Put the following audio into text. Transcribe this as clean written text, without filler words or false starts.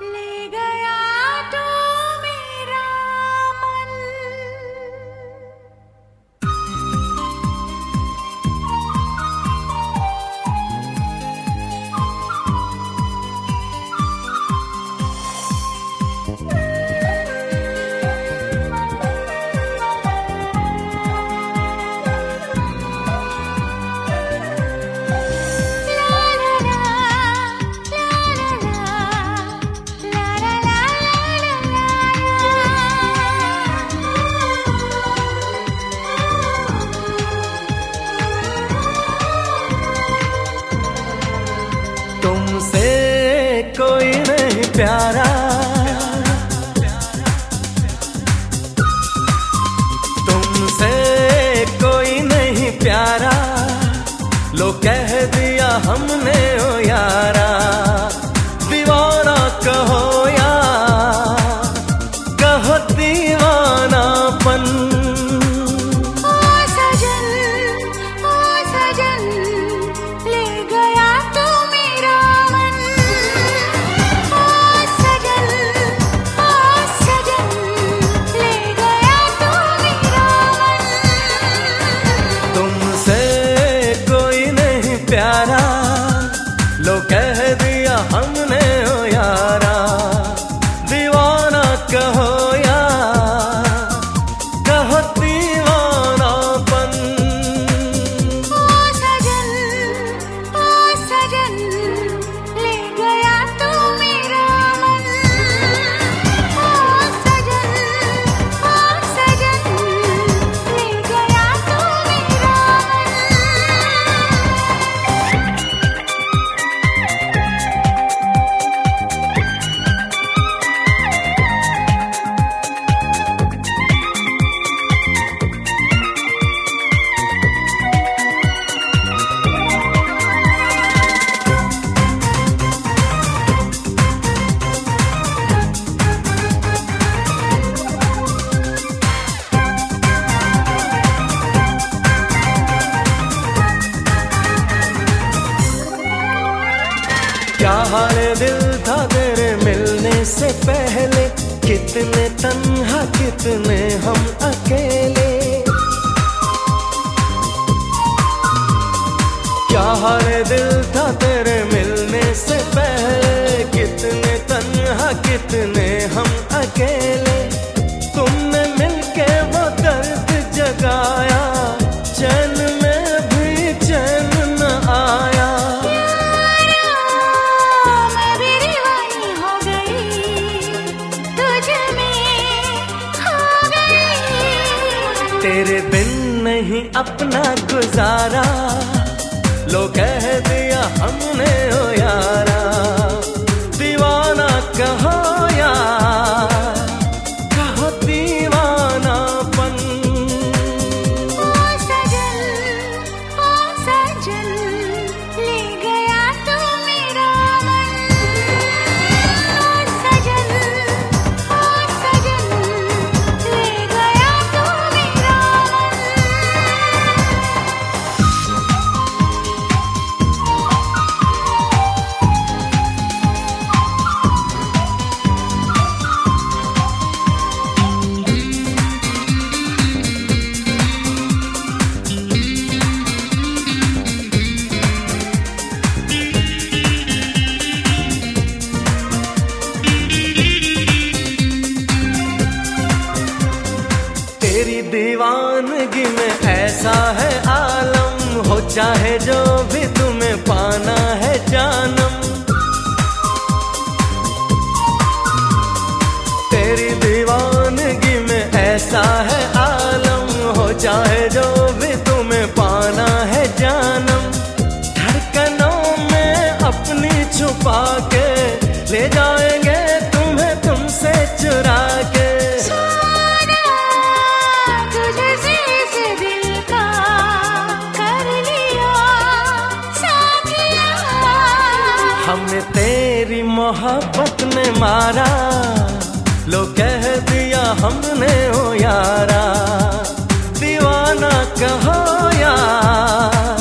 ले गया तो मेरा मन। तुमसे कोई नहीं प्यारा, तुमसे कोई नहीं प्यारा, लो कह दिया हमने ओ यारा। दीवाना कहो या कहो दीवानापन, ओ सजन ले गया तो मेरा मन। ओ सजन ले गया तो मेरा मन। तुमसे कोई नहीं प्यारा, लो कह दिया हमने ओ यारा। दीवाना कहो या कहो दीवानापन, ओ सजन ले गया तो मेरा मन। ओ सजन ले गया तो मेरा क्या हाल दिल था तेरे मिलने से पहले, कितने तन्हा कितने हम अकेले। क्या हाल दिल था तेरे मिलने से पहले, कितने तन्हा कितने हम अकेले। तुमने मिलके वो दर्द जगाया, चैन में भी चैन न आया। मैं भी दीवानी हो गई, तुझ में खो गई। तेरे बिन नहीं अपना गुजारा, लो कह दिया हमने ओ यारा। दीवाना कहो या कहो दीवानापन, ओ सजन ले गया तो मेरा मन। ओ सजन ले गया तो मेरा मन। तेरी दीवानगी में ऐसा है आलम, हो चाहे जो भी तुम्हें पाना है जानम। तेरी दीवानगी में ऐसा है आलम, हो चाहे जो भी तुम्हें पाना है जानम। धड़कनों में अपनी छुपा के ले जाएंगे तुम्हें तुमसे चुरा के। तुझसे इस दिल का कर लिया साथिया। हमें तेरी मोहब्बत ने मारा, लो कह दिया हमने ओ यारा। दीवाना कहो या